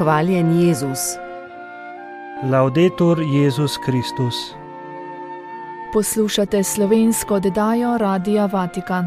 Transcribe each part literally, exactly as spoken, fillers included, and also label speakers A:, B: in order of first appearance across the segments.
A: Hvaljen Jezus.
B: Laudetur Jezus Kristus.
C: Poslušate slovensko oddajo Radia Vatikan.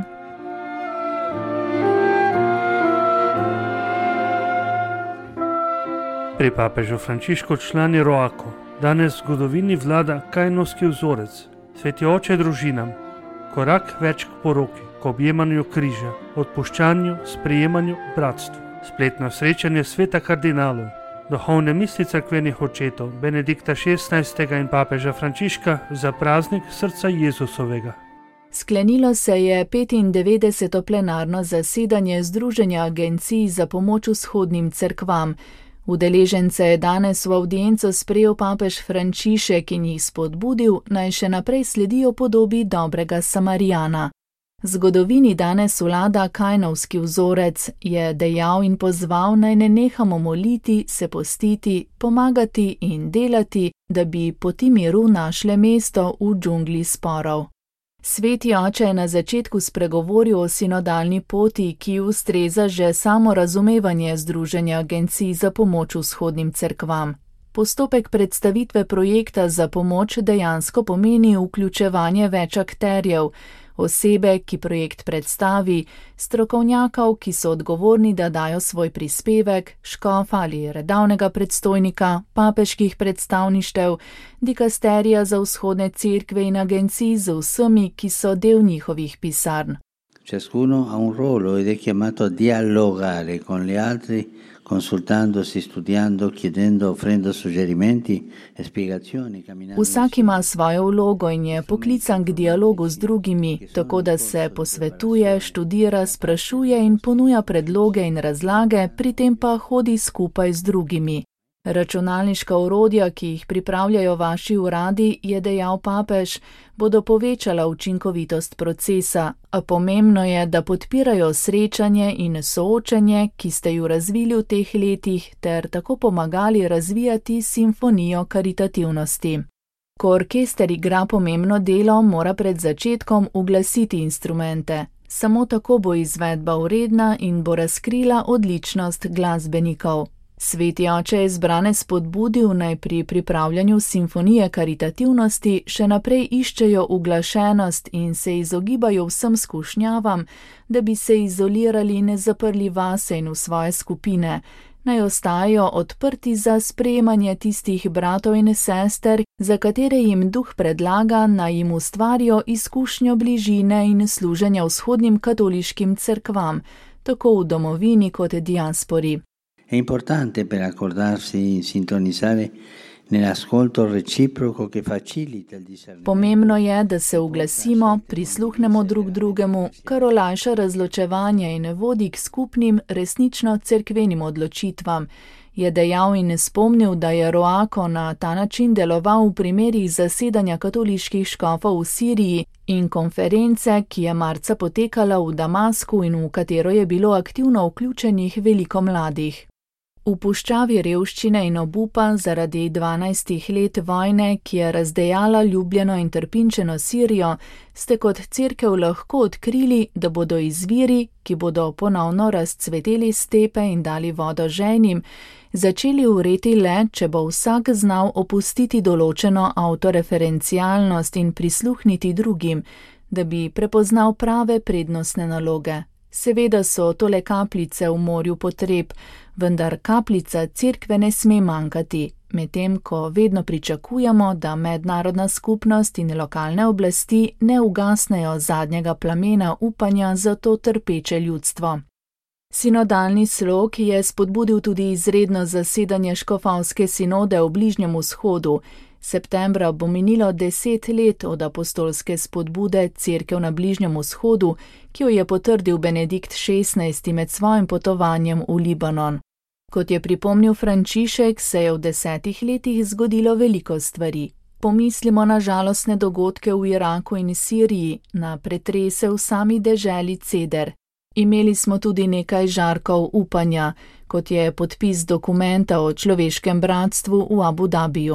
B: Pri papežu Frančišku člani Roako danes v zgodovini vlada kainovski vzorec, sveti oče družinam, korak več k poroki, k objemanju križa, odpuščanju, sprejemanju, bratstvu. Spletno srečanje sveta kardinalov, duhovne misli cerkvenih očetov Benedikta šestnajstega in papeža Frančiška za praznik srca Jezusovega.
C: Sklenilo se je petindevetdeseto plenarno zasedanje Združenja agencij za pomoč vzhodnim cerkvam. Udeležence je danes v avdienco sprejel papež Frančišek in jih spodbudil, naj še naprej sledijo podobi dobrega Samarijana. Zgodovini danes vlada kainovski vzorec, je dejal in pozval, naj ne nehamo moliti, se postiti, pomagati in delati, da bi poti miru našle mesto v džungli sporov. Sveti oče je na začetku spregovoril o sinodalni poti, ki ustreza že samo razumevanje Združenja agencij za pomoč vzhodnim cerkvam. Postopek predstavitve projekta za pomoč dejansko pomeni vključevanje več akterjev, osebe, ki projekt predstavi, strokovnjakov, ki so odgovorni, da dajo svoj prispevek, škofa ali redavnega predstojnika, papeških predstavništev, dikasterija za vzhodne cerkve in agencij z vsemi, ki so del njihovih pisarn.
D: Ciascuno ha un ruolo ed è chiamato a dialogare con gli altri, consultandosi, studiando, chiedendo, offrendo suggerimenti e spiegazioni.
C: Vsak ima svojo vlogo in je poklican k dialogu z drugimi, tako da se posvetuje, študira, sprašuje in ponuja predloge in razlage, pri tem pa hodi skupaj z drugimi. Računalniška orodja, ki jih pripravljajo vaši uradi, je dejal papež, bodo povečala učinkovitost procesa, a pomembno je, da podpirajo srečanje in soočanje, ki ste ju razvili v teh letih, ter tako pomagali razvijati simfonijo karitativnosti. Ko orkester igra pomembno delo, mora pred začetkom uglasiti instrumente. Samo tako bo izvedba uredna in bo razkrila odličnost glasbenikov. Sveti oče je zbrane spodbudil, naj pri pripravljanju simfonije karitativnosti še naprej iščejo uglašenost in se izogibajo vsem skušnjavam, da bi se izolirali in zaprli vase in v svoje skupine. Naj ostajajo odprti za sprejemanje tistih bratov in sester, za katere jim duh predlaga, naj jim ustvarijo izkušnjo bližine in služenja vzhodnim katoliškim cerkvam, tako v domovini kot diaspori.
D: È importante per accordarsi, sintonizzare nell'ascolto reciproco che facilita il discernimento.
C: Pomembno je, da se uglasimo, prisluhnemo drug drugemu, kar olajša razločevanje in vodi k skupnim, resnično cerkvenim odločitvam, je dejal in spomnil, da je Roako na ta način deloval v primerih zasedanja katoliških škofov v Siriji in konference, ki je marca potekala v Damasku in v katero je bilo aktivno vključenih veliko mladih. V puščavi revščine in obupa zaradi dvanajstih let vojne, ki je razdejala ljubljeno in trpinčeno Sirijo, ste kot cerkev lahko odkrili, da bodo izviri, ki bodo ponovno razcveteli stepe in dali vodo žejnim, začeli vreti le, če bo vsak znal opustiti določeno avtoreferencialnost in prisluhniti drugim, da bi prepoznal prave prednostne naloge. Seveda so tole kapljice v morju potreb, vendar kapljica cerkve ne sme manjkati, medtem ko vedno pričakujemo, da mednarodna skupnost in lokalne oblasti ne ugasnejo zadnjega plamena upanja za to trpeče ljudstvo. Sinodalni slog je spodbudil tudi izredno zasedanje škofovske sinode v Bližnjem vzhodu. Septembra bo minilo deset let od apostolske spodbude Cerkev na Bližnjem vzhodu, ki jo je potrdil Benedikt šestnajsti med svojim potovanjem v Libanon. Kot je pripomnil Frančišek, se je v desetih letih zgodilo veliko stvari. Pomislimo na žalostne dogodke v Iraku in Siriji, na pretrese v sami deželi Ceder. Imeli smo tudi nekaj žarkov upanja, kot je podpis dokumenta o človeškem bratstvu v Abu Dabiju.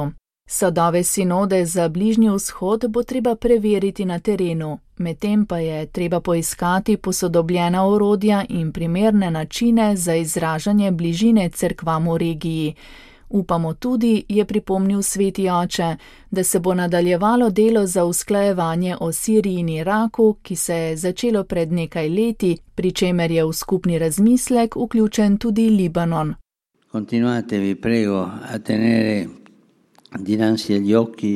C: Sadove sinode za Bližnji vzhod bo treba preveriti na terenu, medtem pa je treba poiskati posodobljena orodja in primerne načine za izražanje bližine cerkvam v regiji. Upamo tudi, je pripomnil sveti oče, da se bo nadaljevalo delo za usklajevanje o Siriji in Iraku, ki se je začelo pred nekaj leti, pri čemer je v skupni razmislek vključen tudi Libanon.
D: Continuate, vi prego, a tenere dinanzi agli occhi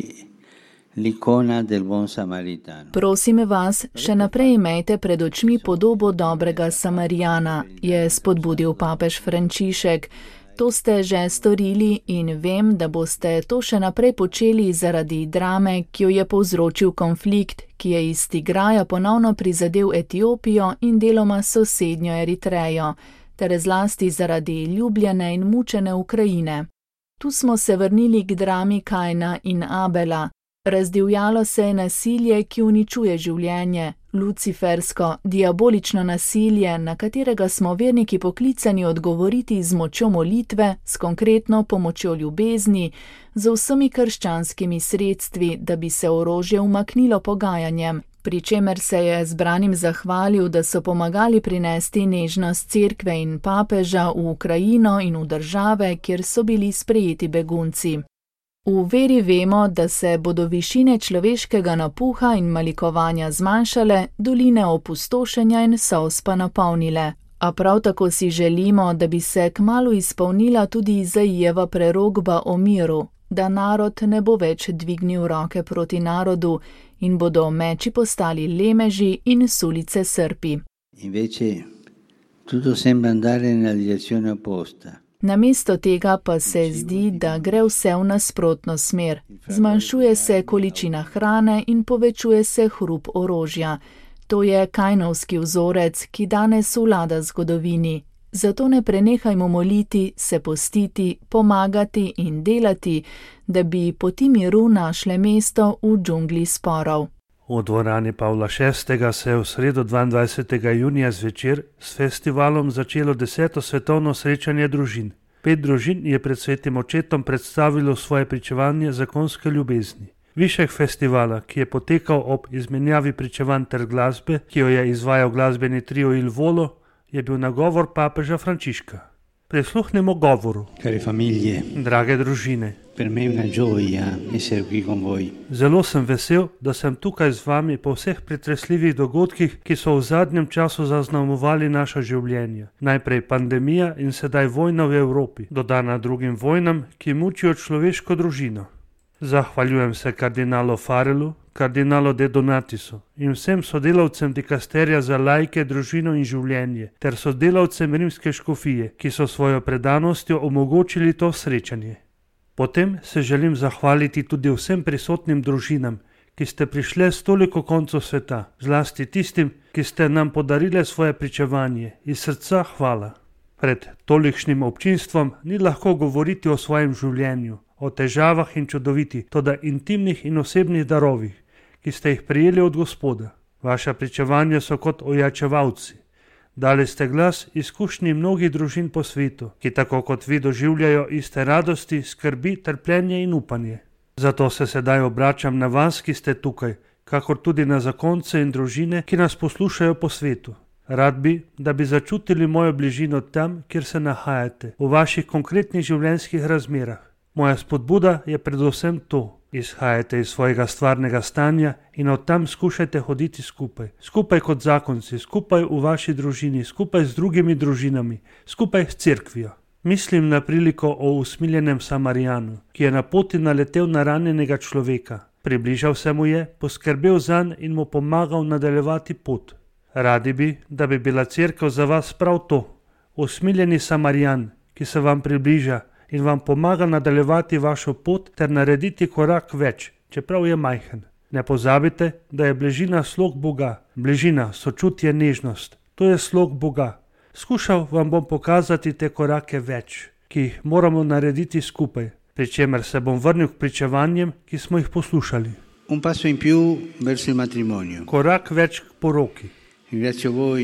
D: l'icona del buon samaritano.
C: Prosim vas, še naprej imejte pred očmi podobo dobrega Samarijana, je spodbudil papež Frančišek. To ste že storili in vem, da boste to še naprej počeli zaradi drame, ki jo je povzročil konflikt, ki je iz Tigraja ponovno prizadel Etiopijo in deloma sosednjo Eritrejo, ter zlasti zaradi ljubljene in mučene Ukrajine. Tu smo se vrnili k drami Kaina in Abela. Razdivjalo se je nasilje, ki uničuje življenje, lucifersko, diabolično nasilje, na katerega smo verniki poklicani odgovoriti z močjo molitve, s konkretno pomočjo ljubezni, z vsemi krščanskimi sredstvi, da bi se orožje umaknilo pogajanjem, pri čemer se je zbranim zahvalil, da so pomagali prinesti nežnost cerkve in papeža v Ukrajino in v države, kjer so bili sprejeti begunci. V veri vemo, da se bodo višine človeškega napuha in malikovanja zmanjšale, doline opustošenja in solz pa napolnile. A prav tako si želimo, da bi se kmalu izpolnila tudi Izajijeva prerokba o miru, da narod ne bo več dvignil roke proti narodu in bodo meči postali lemeži in sulice srpi.
D: Invece tutto sembra andare nella direzione opposta.
C: Namesto tega pa se zdi, da gre vse v nasprotno smer. Zmanjšuje se količina hrane in povečuje se hrup orožja. To je kainovski vzorec, ki danes vlada zgodovini. Zato ne prenehajmo moliti, se postiti, pomagati in delati, da bi poti miru našle mesto v džungli sporov.
B: V dvorani Pavla šestega se je v sredo dvaindvajsetega junija zvečer s festivalom začelo deseto svetovno srečanje družin. Pet družin je pred svetim očetom predstavilo svoje pričevanje zakonske ljubezni. Višek festivala, ki je potekal ob izmenjavi pričevanj ter glasbe, ki jo je izvajal glasbeni trio Il Volo, je bil nagovor papeža Frančiška. Prisluhnemo govoru.
D: Care famiglie,
B: drage družine,
D: per me è una gioia essere qui con voi.
B: Zelo sem vesel, da sem tukaj z vami po vseh pretresljivih dogodkih, ki so v zadnjem času zaznamovali naša življenja. Najprej pandemija in sedaj vojna v Evropi, dodana drugim vojnam, ki mučijo človeško družino. Zahvaljujem se kardinalu Farelu, kardinalu De Donatisu in vsem sodelavcem dikasterija za laike, družino in življenje, ter sodelavcem rimske škofije, ki so svojo predanostjo omogočili to srečanje. Potem se želim zahvaliti tudi vsem prisotnim družinam, ki ste prišle s toliko koncev sveta, zlasti tistim, ki ste nam podarile svoje pričevanje. Iz srca hvala. Pred tolikšnim občinstvom ni lahko govoriti o svojem življenju, o težavah in čudovitih, toda intimnih in osebnih darovih, ki ste jih prijeli od Gospoda. Vaša pričevanja so kot ojačevalci. Dali ste glas izkušnji mnogih družin po svetu, ki tako kot vi doživljajo iste radosti, skrbi, trpljenje in upanje. Zato se sedaj obračam na vas, ki ste tukaj, kakor tudi na zakonce in družine, ki nas poslušajo po svetu. Rad bi, da bi začutili mojo bližino tam, kjer se nahajate, v vaših konkretnih življenjskih razmerah. Moja spodbuda je predvsem to. Izhajajte iz svojega stvarnega stanja in od tam skušajte hoditi skupaj. Skupaj kot zakonci, skupaj v vaši družini, skupaj z drugimi družinami, skupaj s cerkvijo. Mislim na priliko o usmiljenem Samarijanu, ki je na poti naletel na ranjenega človeka. Približal se mu je, poskrbel zanj in mu pomagal nadaljevati pot. Radi bi, da bi bila cerkev za vas prav to. Usmiljeni Samarijan, ki se vam približa in vam pomaga nadaljevati vašo pot ter narediti korak več, čeprav je majhen. Ne pozabite, da je bližina slog Boga, bližina, sočutje, nežnost. To je slog Boga. Skušal vam bom pokazati te korake več, ki jih moramo narediti skupaj, pri čemer se bom vrnil k pričevanjem, ki smo jih poslušali.
D: Un passo in più verso il matrimonio.
B: Korak več k poroki.
D: Ringrazio voi,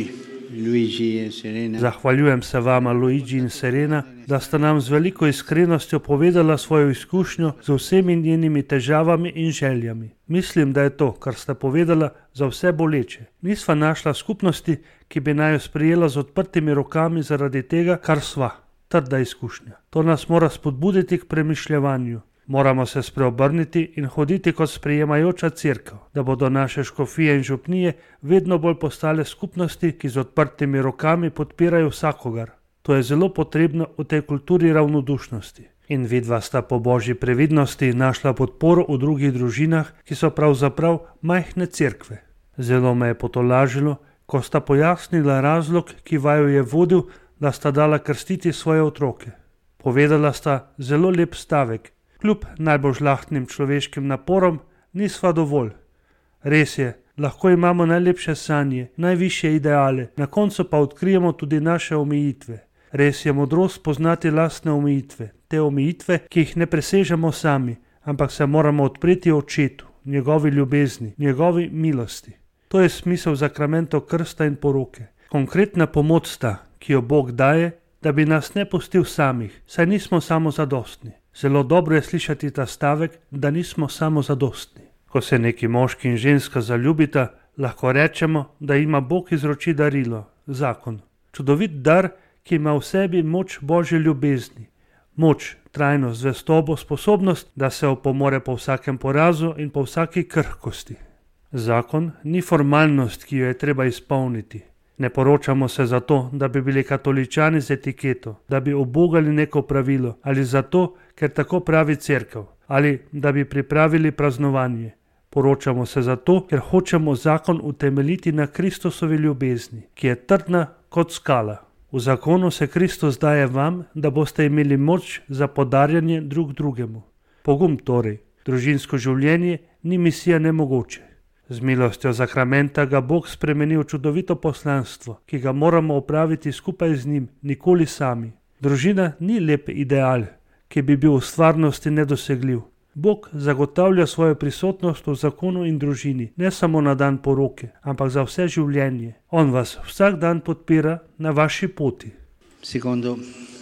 D: Luigi e Serena.
B: Zahvaljujem se vama, Luigi in Serena, da sta nam z veliko iskrenostjo povedala svojo izkušnjo z vsemi njenimi težavami in željami. Mislim, da je to, kar sta povedala, za vse boleče. Nisva našla skupnosti, ki bi naj jo sprejela z odprtimi rokami zaradi tega, kar sva. Trda izkušnja. To nas mora spodbuditi k premišljevanju. Moramo se spreobrniti in hoditi kot sprejemajoča cerkev, da bodo naše škofije in župnije vedno bolj postale skupnosti, ki z odprtimi rokami podpirajo vsakogar. To je zelo potrebno v tej kulturi ravnodušnosti. In vidva sta po božji previdnosti našla podporo v drugih družinah, ki so pravzaprav majhne cerkve. Zelo me je potolažilo, ko sta pojasnila razlog, ki vaju je vodil, da sta dala krstiti svoje otroke. Povedala sta zelo lep stavek. Kljub najbolj žlahtnim človeškim naporom nisva dovolj. Res je, lahko imamo najlepše sanje, najvišje ideale, na koncu pa odkrijemo tudi naše omejitve. Res je modrost poznati lastne omejitve, te omejitve, ki jih ne presežemo sami, ampak se moramo odpreti očetu, njegovi ljubezni, njegovi milosti. To je smisel zakramentov krsta in poroke. Konkretna pomoč sta, ki jo Bog daje, da bi nas ne pustil samih, saj nismo samozadostni. Zelo dobro je slišati ta stavek, da nismo samozadostni. Ko se neki moški in ženska zaljubita, lahko rečemo, da ima Bog izroči darilo, zakon. Čudovit dar, ki ima v sebi moč Božje ljubezni. Moč, trajnost, zvestobo, sposobnost, da se opomore po vsakem porazu in po vsaki krhkosti. Zakon ni formalnost, ki jo je treba izpolniti. Ne poročamo se zato, da bi bili katoličani z etiketo, da bi ubogali neko pravilo, ali zato, ker tako pravi cerkev, ali da bi pripravili praznovanje. Poročamo se zato, ker hočemo zakon utemeljiti na Kristusovi ljubezni, ki je trdna kot skala. V zakonu se Kristus daje vam, da boste imeli moč za podarjanje drug drugemu. Pogum torej, družinsko življenje ni misija nemogoče. Z milostjo zakramenta ga Bog spremeni v čudovito poslanstvo, ki ga moramo opraviti skupaj z njim, nikoli sami. Družina ni lep ideal, ki bi bil v stvarnosti nedosegljiv. Bog zagotavlja svojo prisotnost v zakonu in družini, ne samo na dan poroke, ampak za vse življenje. On vas vsak dan podpira na vaši poti.
D: Secondo,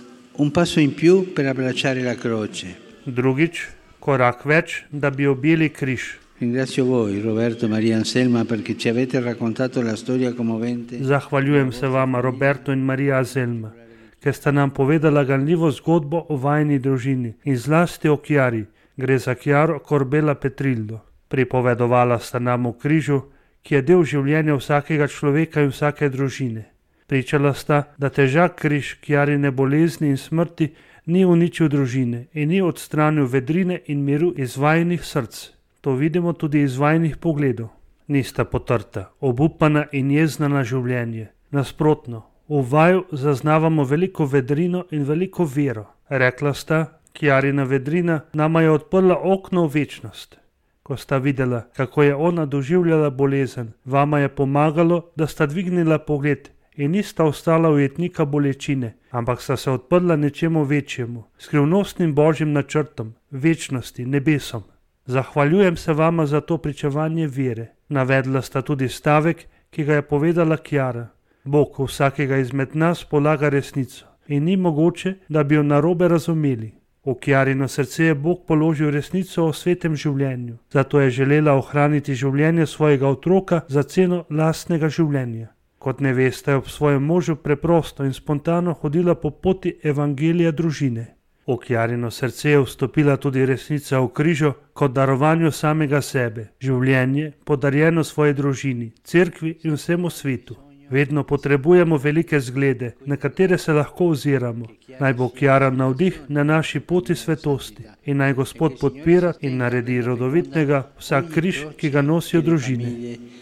D: un passo in più per abbracciare la croce.
B: Drugič, korak več, da bi objeli križ.
D: Ringrazio voi, Roberto e Maria Anselma, perché ci avete raccontato la storia commovente.
B: Zahvaljujem se vama, Roberto in Marija Anselma, ker sta nam povedala ganljivo zgodbo o vajini družini in zlasti o Chiari. Gre za Chiaro Corbella Petrillo. Pripovedovala sta nam o križu, ki je del življenja vsakega človeka in vsake družine. Pričala sta, da težak križ Chiarine bolezni in smrti ni uničil družine in ni odstranil vedrine in miru iz vajinih src. To vidimo tudi iz vajinih pogledov. Nista potrta, obupana in jezna na življenje. Nasprotno, v vaju zaznavamo veliko vedrino in veliko vero. Rekla sta, Chiarina vedrina nama je odprla okno v večnost. Ko sta videla, kako je ona doživljala bolezen, vama je pomagalo, da sta dvignila pogled in nista ostala ujetnika bolečine, ampak sta se odprla nečemu večjemu, skrivnostnim božjim načrtom, večnosti, nebesom. Zahvaljujem se vama za to pričevanje vere. Navedla sta tudi stavek, ki ga je povedala Chiara. Bog vsakega izmed nas polaga resnico in ni mogoče, da bi jo narobe razumeli. V Chiarino srce je Bog položil resnico o svetem življenju, zato je želela ohraniti življenje svojega otroka za ceno lastnega življenja. Kot nevesta je ob svojem možu preprosto in spontano hodila po poti evangelija družine. V Chiarino srce je vstopila tudi resnica o križu kot darovanju samega sebe, življenje podarjeno svoji družini, cerkvi in vsemu svetu. Vedno potrebujemo velike zglede, na katere se lahko oziramo. Naj bo Chiara navdih na naši poti svetosti in naj Gospod podpira in naredi rodovitnega vsak križ, ki ga nosijo družine.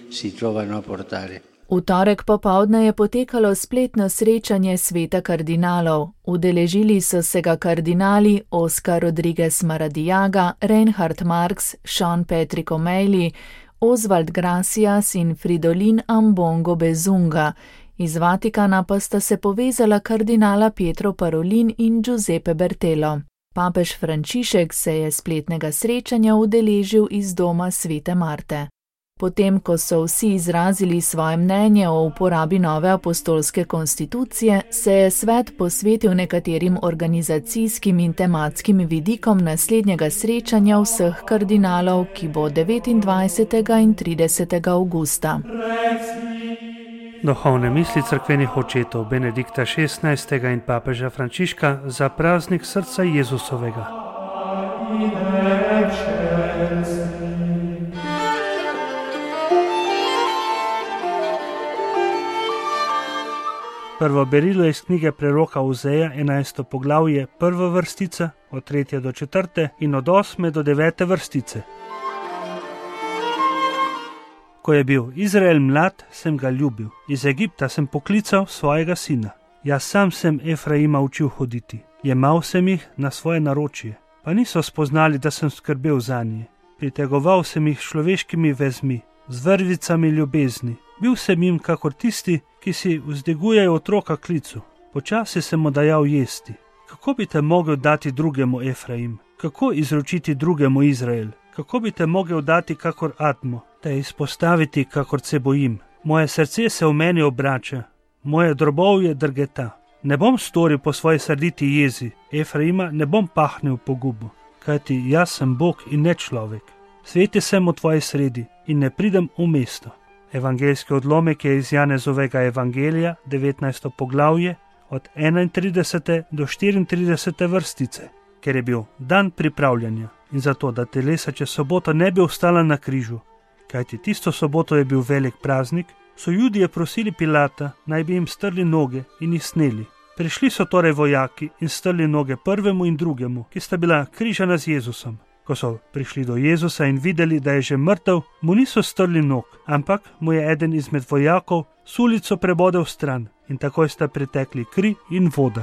C: V torek popoldne je potekalo spletno srečanje sveta kardinalov. Udeležili so se ga kardinali Oscar Rodriguez Maradiaga, Reinhard Marx, Sean Patrick O'Malley, Oswald Gracias in Fridolin Ambongo Bezunga. Iz Vatikana pa sta se povezala kardinala Pietro Parolin in Giuseppe Bertelo. Papež Frančišek se je spletnega srečanja udeležil iz doma svete Marte. Potem, ko so vsi izrazili svoje mnenje o uporabi nove apostolske konstitucije, se je svet posvetil nekaterim organizacijskim in tematskim vidikom naslednjega srečanja vseh kardinalov, ki bo devetindvajsetega in tridesetega avgusta.
B: Duhovne misli cerkvenih očetov Benedikta šestnajstega in papeža Frančiška za praznik srca Jezusovega. Prvo berilo iz knjige preroka Ozeja, enajsto poglavje, prva vrstica, od tretje do četrte in od osme do devete vrstice. Ko je bil Izrael mlad, sem ga ljubil. Iz Egipta sem poklical svojega sina. Jaz sam sem Efraima učil hoditi. Jemal sem jih na svoje naročje, pa niso spoznali, da sem skrbel zanje. Pritegoval sem jih človeškimi vezmi, z vrvicami ljubezni. Bil sem jim kakor tisti, ki si vzdigujejo otroka klicu. Počasi sem mu dajal jesti. Kako bi te mogel dati drugemu Efraim? Kako izročiti drugemu Izrael? Kako bi te mogel dati kakor Admo? Te izpostaviti, kakor se bojim. Moje srce se v meni obrača, moje drobovje drgeta. Ne bom storil po svoji srditi jezi, Efraima ne bom pahnil v pogubo, kajti jaz sem Bog in ne človek. Sveti sem v tvoji sredi in ne pridem v mesto. Evangeljski odlomek je iz Janezovega evangelija, devetnajsto poglavje, od enaintridesete do štiriintridesete vrstice, ker je bil dan pripravljanja in zato, da telesa čez soboto ne bi ostala na križu, kajti tisto soboto je bil velik praznik, so Judije prosili Pilata, naj bi jim strli noge in jih sneli. Prišli so torej vojaki in strli noge prvemu in drugemu, ki sta bila križana z Jezusom. Ko so prišli do Jezusa in videli, da je že mrtev, mu niso strli nog, ampak mu je eden izmed vojakov sulico prebodel stran in takoj sta pretekli kri in voda.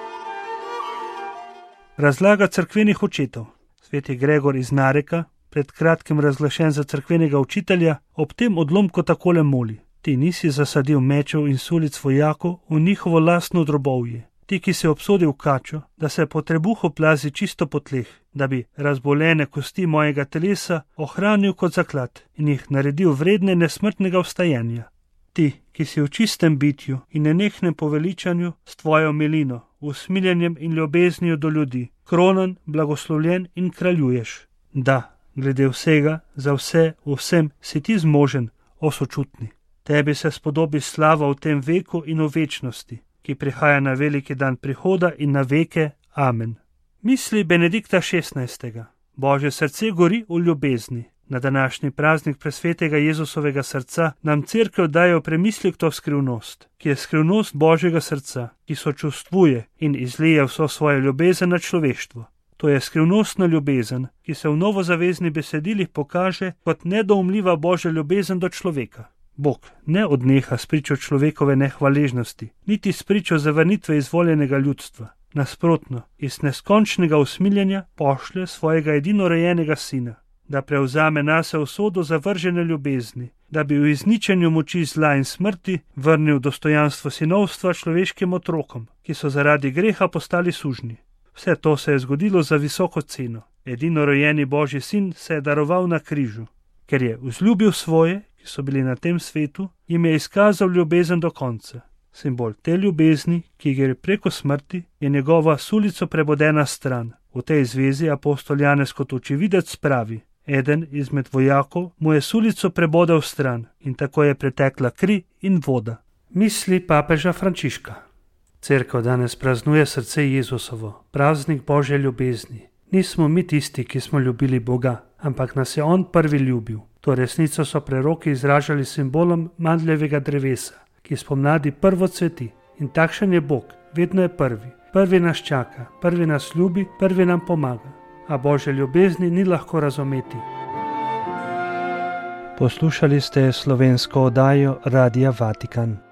B: Razlaga cerkvenih očetov. Sveti Gregor iz Nareka, pred kratkim razglašen za cerkvenega učitelja, ob tem odlomku takole moli: Ti nisi zasadil mečev in sulic vojakov v njihovo lastno drobovje. Ti, ki si obsodil kačo, da se po trebuhu plazi čisto po tleh, da bi razbolene kosti mojega telesa ohranil kot zaklad in jih naredil vredne nesmrtnega vstajanja. Ti, ki si v čistem bitju in nenehnem poveličanju s tvojo milino, usmiljenjem in ljubeznijo do ljudi, kronan, blagoslovljen in kraljuješ. Da, glede vsega, za vse, vsem si ti zmožen, o sočutni. Tebi se spodobi slava v tem veku in v večnosti, ki prihaja na veliki dan prihoda in na veke. Amen. Misli Benedikta šestnajstega. Božje srce gori v ljubezni. Na današnji praznik presvetega Jezusovega srca nam cerkev daje premislek to skrivnost, ki je skrivnost Božjega srca, ki sočustvuje in izlije vso svojo ljubezen na človeštvo. To je skrivnostna ljubezen, ki se v novozaveznih besedilih pokaže kot nedoumljiva Božja ljubezen do človeka. Bog ne odneha s pričo človekove nehvaležnosti, niti s pričo zavrnitve izvoljenega ljudstva. Nasprotno, iz neskončnega usmiljenja pošlje svojega edinorojenega sina, da prevzame nase usodo zavržene ljubezni, da bi v izničenju moči zla in smrti vrnil dostojanstvo sinovstva človeškim otrokom, ki so zaradi greha postali sužnji. Vse to se je zgodilo za visoko ceno. Edinorojeni Božji sin se je daroval na križu, ker je vzljubil svoje, ki so bili na tem svetu, jim je izkazal ljubezen do konca. Simbol te ljubezni, ki gre preko smrti, je njegova sulico prebodena stran. V tej zvezi apostol Janez kot očividec pravi: eden izmed vojakov mu je sulico prebodel stran in tako je pretekla kri in voda. Misli papeža Frančiška. Cerkev danes praznuje srce Jezusovo, praznik Božje ljubezni. Nismo mi tisti, ki smo ljubili Boga, ampak nas je On prvi ljubil. To resnico so preroki izražali simbolom mandljevega drevesa, ki spomladi prvo cveti. In takšen je Bog, vedno je prvi. Prvi nas čaka, prvi nas ljubi, prvi nam pomaga. A Božje ljubezni ni lahko razumeti.
A: Poslušali ste slovensko oddajo Radia Vatikan.